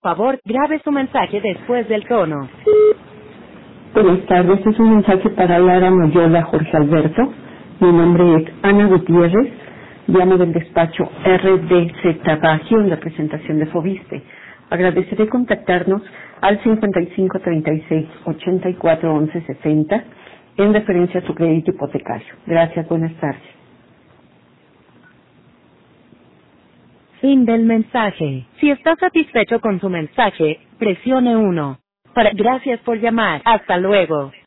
Favor, grabe su mensaje después del tono. Buenas tardes, es un mensaje para Lara Noyola Jorge Alberto. Mi nombre es Ana Gutiérrez, llamo del despacho RDZ Bagio en la presentación de Fobiste. Agradeceré contactarnos al 55 36 84 11 60 en referencia a su crédito hipotecario. Gracias, buenas tardes. Fin del mensaje. Si está satisfecho con su mensaje, presione 1. Gracias por llamar. Hasta luego.